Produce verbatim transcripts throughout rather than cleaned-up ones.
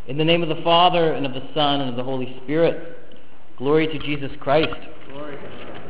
In the name of the Father, and of the Son, and of the Holy Spirit. Glory to Jesus Christ. Glory to God.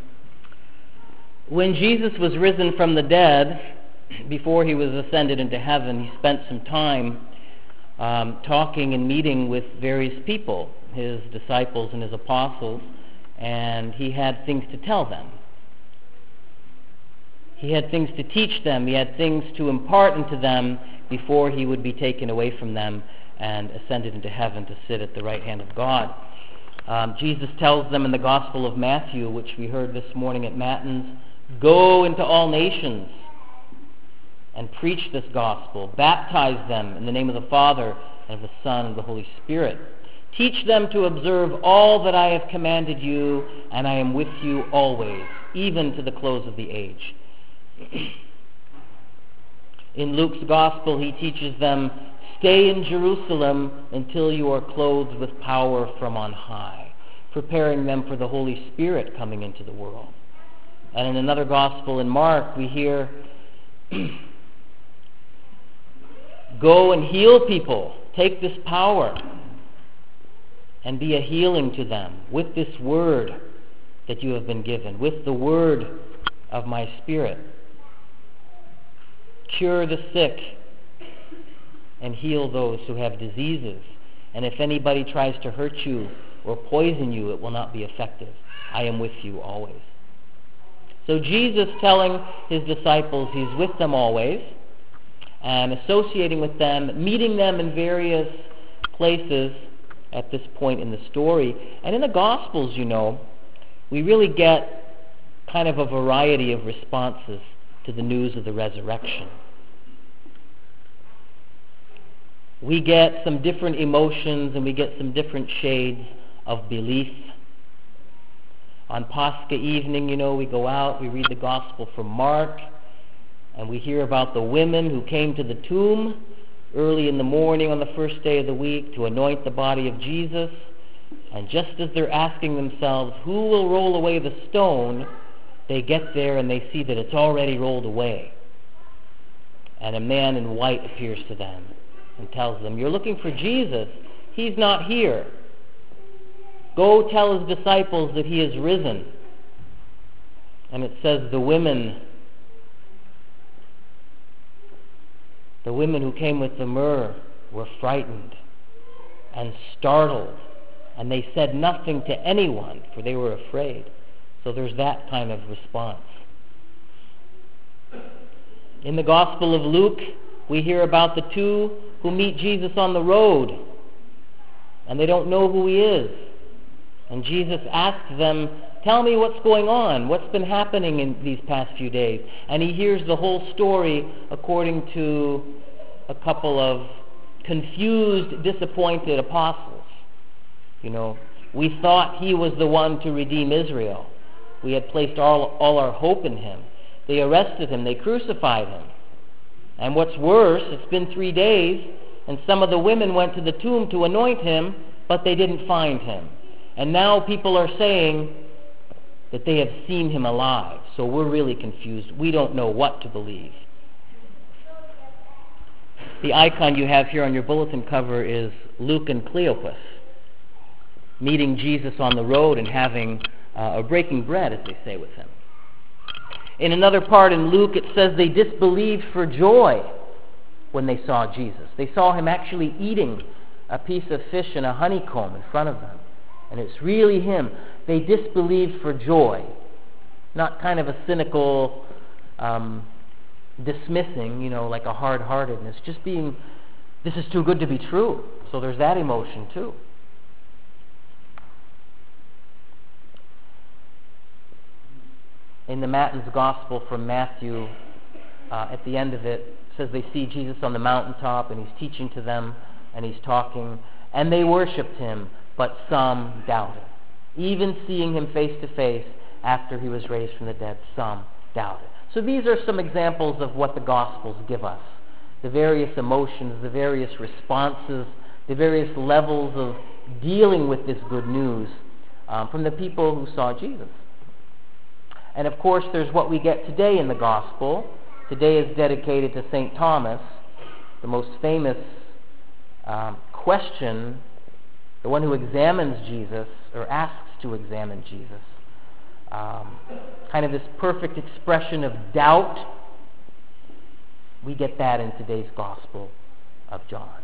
When Jesus was risen from the dead, before he was ascended into heaven, he spent some time um, talking and meeting with various people, his disciples and his apostles, and he had things to tell them. He had things to teach them. He had things to impart into them before he would be taken away from them and ascended into heaven to sit at the right hand of God. Um, Jesus tells them in the Gospel of Matthew, which we heard this morning at Matins, "Go into all nations and preach this gospel. Baptize them in the name of the Father, and of the Son, and of the Holy Spirit. Teach them to observe all that I have commanded you, and I am with you always, even to the close of the age." In Luke's Gospel, he teaches them, "Stay in Jerusalem until you are clothed with power from on high," preparing them for the Holy Spirit coming into the world. And in another Gospel, in Mark, we hear, "Go and heal people. Take this power and be a healing to them with this word that you have been given, with the word of my Spirit. Cure the sick and heal those who have diseases. And if anybody tries to hurt you or poison you, it will not be effective. I am with you always." So Jesus telling his disciples he's with them always, and associating with them, meeting them in various places at this point in the story. And in the Gospels, you know, we really get kind of a variety of responses to the news of the resurrection. We get some different emotions, and we get some different shades of belief. On Pascha evening, you know, we go out, we read the Gospel from Mark, and we hear about the women who came to the tomb early in the morning on the first day of the week to anoint the body of Jesus. And just as they're asking themselves, who will roll away the stone, they get there and they see that it's already rolled away. And a man in white appears to them and tells them, "You're looking for Jesus. He's not here. Go tell his disciples that he is risen." And it says the women, the women who came with the myrrh were frightened and startled, and they said nothing to anyone, for they were afraid. So there's that kind of response. In the Gospel of Luke, we hear about the two who meet Jesus on the road, and they don't know who he is. And Jesus asks them, "Tell me what's going on, what's been happening in these past few days." And he hears the whole story according to a couple of confused, disappointed apostles. You know, "We thought he was the one to redeem Israel. We had placed all, all our hope in him. They arrested him, they crucified him. And what's worse, it's been three days, and some of the women went to the tomb to anoint him, but they didn't find him. And now people are saying that they have seen him alive. So we're really confused. We don't know what to believe." The icon you have here on your bulletin cover is Luke and Cleopas meeting Jesus on the road and having uh, or breaking bread, as they say, with him. In another part in Luke, it says they disbelieved for joy when they saw Jesus. They saw him actually eating a piece of fish and a honeycomb in front of them. And it's really him. They disbelieved for joy. Not kind of a cynical um, dismissing, you know, like a hard-heartedness. Just being, this is too good to be true. So there's that emotion too. In the Matins Gospel from Matthew, uh, at the end of it, it says they see Jesus on the mountaintop, and he's teaching to them, and he's talking, and they worshipped him, but some doubted. Even seeing him face to face after he was raised from the dead, some doubted. So these are some examples of what the Gospels give us. The various emotions, the various responses, the various levels of dealing with this good news um, from the people who saw Jesus. And of course, there's what we get today in the Gospel. Today is dedicated to Saint Thomas, the most famous um, question, the one who examines Jesus, or asks to examine Jesus, um, kind of this perfect expression of doubt, we get that in today's Gospel of John.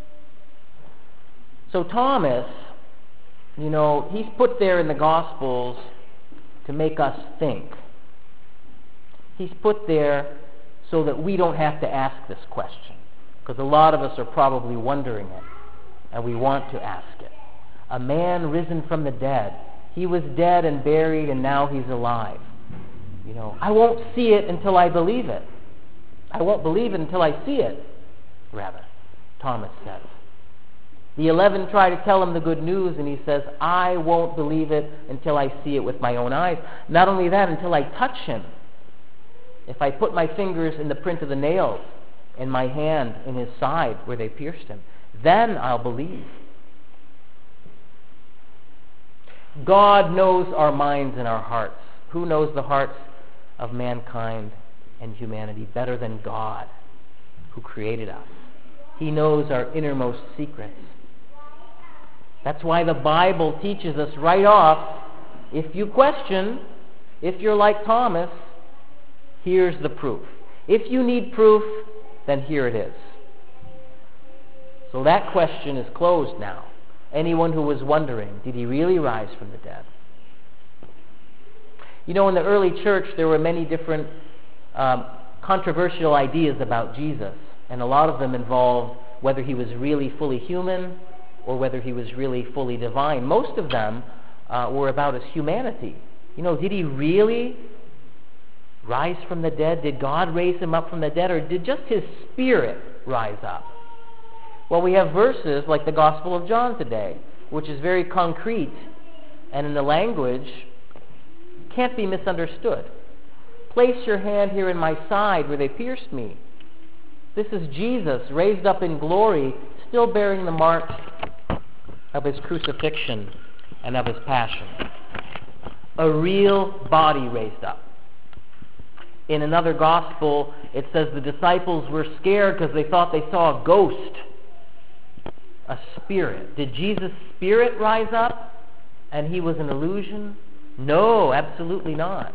So Thomas, you know, he's put there in the Gospels to make us think. He's put there so that we don't have to ask this question, because a lot of us are probably wondering it, and we want to ask it. A man risen from the dead. He was dead and buried, and now he's alive. You know, I won't see it until I believe it. I won't believe it until I see it, rather, Thomas says. The eleven try to tell him the good news, and he says, I won't believe it until I see it with my own eyes. Not only that, until I touch him. If I put my fingers in the print of the nails and my hand in his side where they pierced him, then I'll believe. God knows our minds and our hearts. Who knows the hearts of mankind and humanity better than God, who created us? He knows our innermost secrets. That's why the Bible teaches us right off, if you question, if you're like Thomas, here's the proof. If you need proof, then here it is. So that question is closed now. Anyone who was wondering, did he really rise from the dead? You know, in the early church, there were many different um, controversial ideas about Jesus, and a lot of them involved whether he was really fully human or whether he was really fully divine. Most of them uh, were about his humanity. You know, did he really rise from the dead? Did God raise him up from the dead, or did just his spirit rise up? Well, we have verses like the Gospel of John today, which is very concrete, and in the language can't be misunderstood. Place your hand here in my side where they pierced me. This is Jesus raised up in glory, still bearing the marks of his crucifixion and of his passion. A real body raised up. In another gospel, it says the disciples were scared because they thought they saw a ghost, a spirit. Did Jesus' spirit rise up and he was an illusion? No, absolutely not.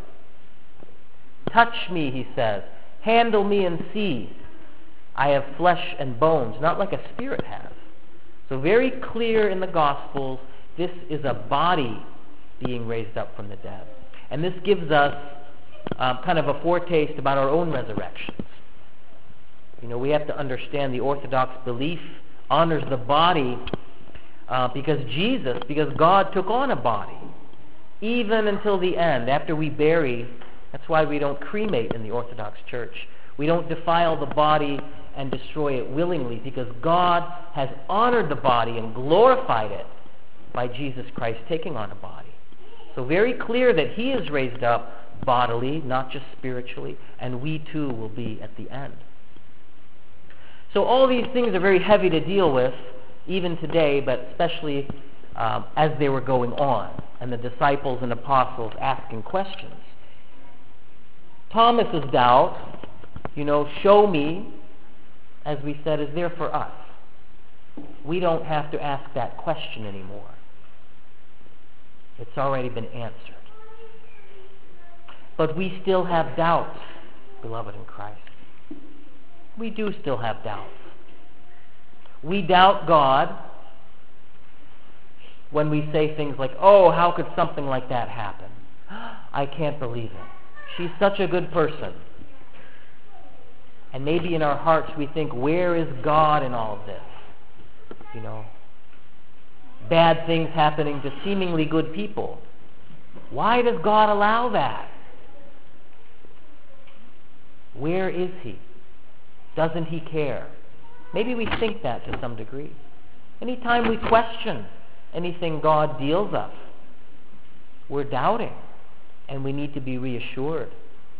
Touch me, he says. Handle me and see. I have flesh and bones, not like a spirit has. So very clear in the Gospels, this is a body being raised up from the dead. And this gives us uh, kind of a foretaste about our own resurrections. You know, we have to understand the Orthodox belief honors the body uh, because Jesus, because God took on a body, even until the end, after we bury. That's why we don't cremate in the Orthodox Church. We don't defile the body and destroy it willingly, because God has honored the body and glorified it by Jesus Christ taking on a body. So very clear that he is raised up bodily, not just spiritually, and we too will be at the end. So all these things are very heavy to deal with, even today, but especially um, as they were going on, and the disciples and apostles asking questions. Thomas's doubt, you know, show me, as we said, is there for us. We don't have to ask that question anymore. It's already been answered. But we still have doubts, beloved in Christ. We do still have doubts. We doubt God when we say things like, oh, how could something like that happen? I can't believe it. She's such a good person. And maybe in our hearts we think, where is God in all of this? You know, bad things happening to seemingly good people. Why does God allow that? Where is he? Doesn't he care? Maybe we think that to some degree. Anytime we question anything God deals us, we're doubting, and we need to be reassured.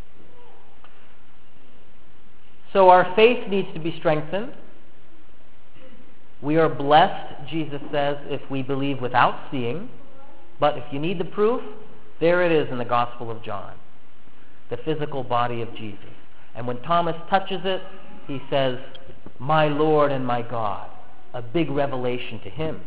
So our faith needs to be strengthened. We are blessed, Jesus says, if we believe without seeing. But if you need the proof, there it is in the Gospel of John, the physical body of Jesus. And when Thomas touches it, he says, my Lord and my God. a big revelation to him.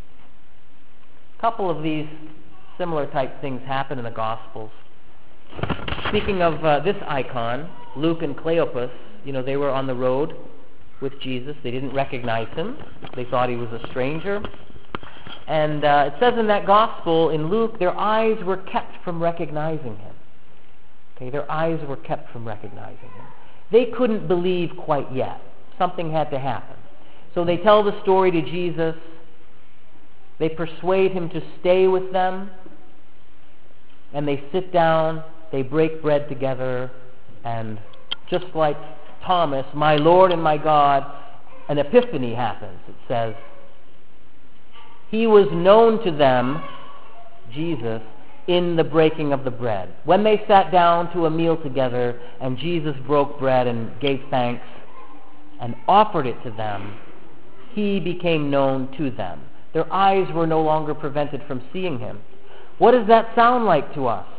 A couple of these similar type things happen in the Gospels. Speaking of uh, this icon, Luke and Cleopas, you know, they were on the road with Jesus. They didn't recognize him. They thought he was a stranger. And uh, it says in that Gospel, in Luke, their eyes were kept from recognizing him. Okay, their eyes were kept from recognizing him. They couldn't believe quite yet. Something had to happen. So they tell the story to Jesus. They persuade him to stay with them. And they sit down, they break bread together, and just like Thomas, my Lord and my God, an epiphany happens. It says, he was known to them, Jesus, in the breaking of the bread. When they sat down to a meal together, and Jesus broke bread and gave thanks and offered it to them, he became known to them. Their eyes were no longer prevented from seeing him. What does that sound like to us?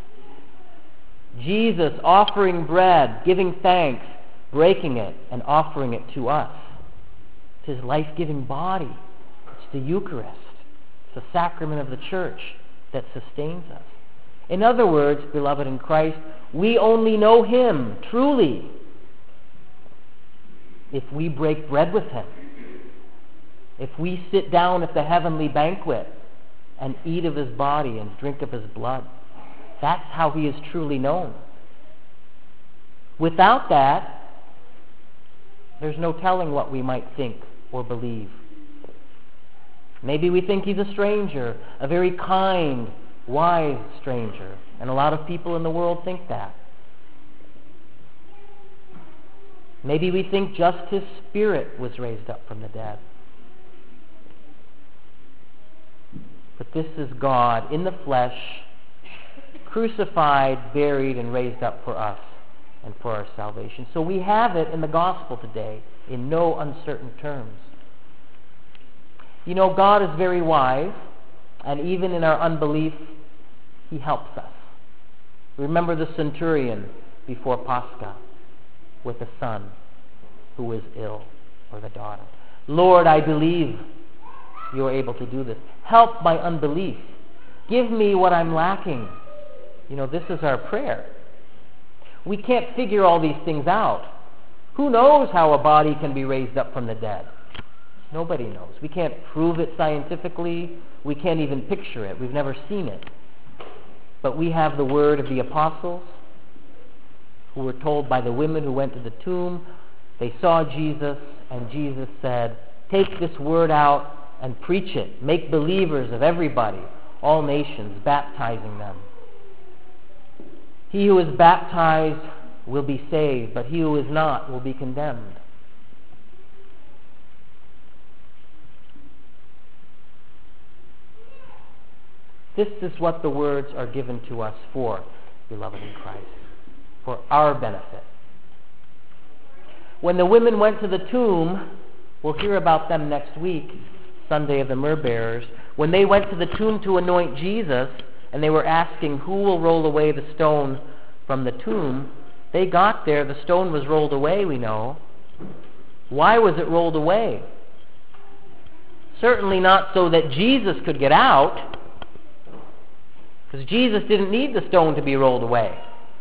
Jesus offering bread, giving thanks, breaking it, and offering it to us. It's his life-giving body. It's the Eucharist. It's the sacrament of the church that sustains us. In other words, beloved in Christ, we only know him truly if we break bread with him. If we sit down at the heavenly banquet and eat of his body and drink of his blood. That's how he is truly known. Without that, there's no telling what we might think or believe. Maybe we think he's a stranger, a very kind, wise stranger. And a lot of people in the world think that. Maybe we think just his spirit was raised up from the dead. But this is God in the flesh, crucified, buried, and raised up for us and for our salvation. So we have it in the gospel today in no uncertain terms. You know, God is very wise, and even in our unbelief, he helps us. Remember the centurion before Pascha with the son who was ill, or the daughter. Lord, I believe you are able to do this. Help my unbelief. Give me what I'm lacking. You know, this is our prayer. We can't figure all these things out. Who knows how a body can be raised up from the dead? Nobody knows. We can't prove it scientifically. We can't even picture it. We've never seen it. But we have the word of the apostles who were told by the women who went to the tomb. They saw Jesus, and Jesus said, take this word out and preach it. Make believers of everybody, all nations, baptizing them. He who is baptized will be saved, but he who is not will be condemned. This is what the words are given to us for, beloved in Christ, for our benefit. When the women went to the tomb, we'll hear about them next week, Sunday of the Myrrh Bearers. When they went to the tomb to anoint Jesus, and they were asking who will roll away the stone from the tomb, they got there, the stone was rolled away, we know. Why was it rolled away? Certainly not so that Jesus could get out, because Jesus didn't need the stone to be rolled away.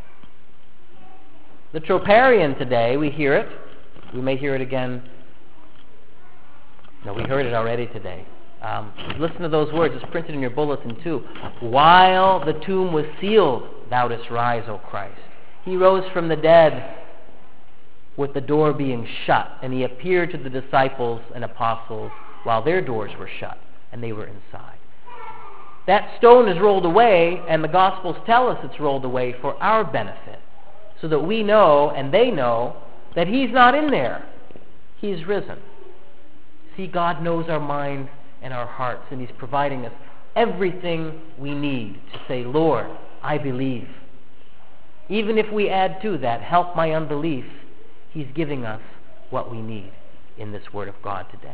The Troparion today, we hear it. We may hear it again. No, we heard it already today. Um, listen to those words. It's printed in your bulletin too. While the tomb was sealed, thou didst rise, O Christ. He rose from the dead with the door being shut, and he appeared to the disciples and apostles while their doors were shut, and they were inside. That stone is rolled away, and the Gospels tell us it's rolled away for our benefit, so that we know, and they know, that he's not in there. He's risen. See, God knows our mind and our hearts, and he's providing us everything we need to say, Lord, I believe. Even if we add to that, help my unbelief, he's giving us what we need in this Word of God today.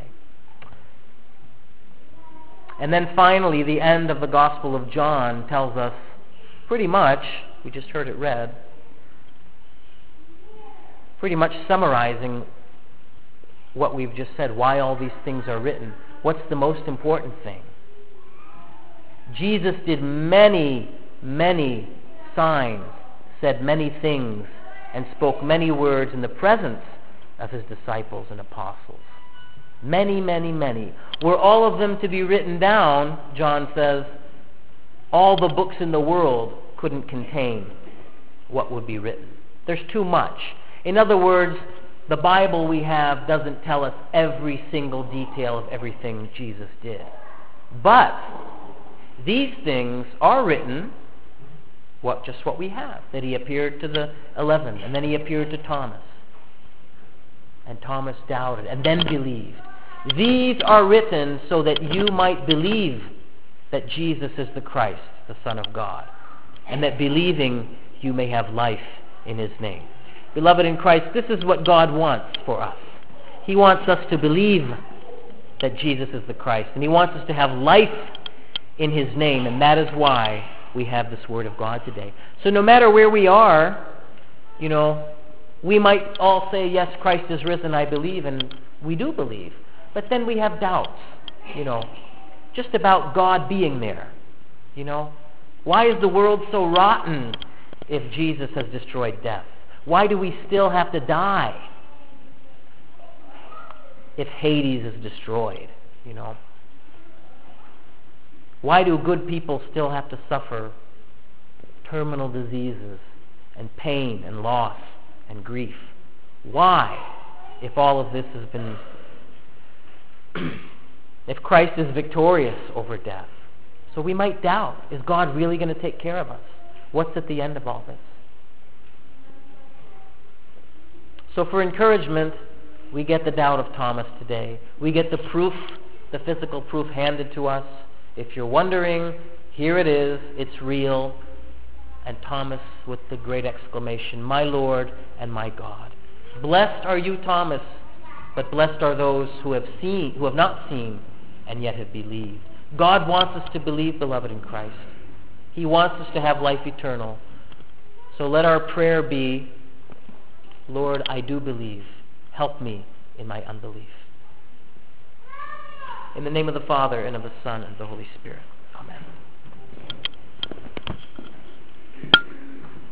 And then finally, the end of the Gospel of John tells us pretty much, we just heard it read, pretty much summarizing what we've just said, why all these things are written. What's the most important thing? Jesus did many, many signs, said many things, and spoke many words in the presence of his disciples and apostles. Many, many, many. Were all of them to be written down, John says, all the books in the world couldn't contain what would be written. There's too much. In other words, the Bible we have doesn't tell us every single detail of everything Jesus did. But these things are written, what just what we have, that he appeared to the eleven, and then he appeared to Thomas. And Thomas doubted, and then believed. These are written so that you might believe that Jesus is the Christ, the Son of God, and that believing you may have life in his name. Beloved in Christ, this is what God wants for us. He wants us to believe that Jesus is the Christ, and he wants us to have life in his name, and that is why we have this Word of God today. So no matter where we are, you know, we might all say, yes, Christ is risen, I believe, and we do believe. But then we have doubts, you know, just about God being there, you know. Why is the world so rotten if Jesus has destroyed death? Why do we still have to die if Hades is destroyed, you know? Why do good people still have to suffer terminal diseases and pain and loss and grief? Why, if all of this has been, if Christ is victorious over death? So we might doubt, is God really going to take care of us? What's at the end of all this? So for encouragement, we get the doubt of Thomas today. We get the proof, the physical proof handed to us. If you're wondering, here it is, it's real. And Thomas with the great exclamation, my Lord and my God. Blessed are you, Thomas, but blessed are those who have seen, who have not seen, and yet have believed. God wants us to believe, beloved in Christ. He wants us to have life eternal. So let our prayer be, Lord, I do believe. Help me in my unbelief. In the name of the Father, and of the Son, and of the Holy Spirit. Amen.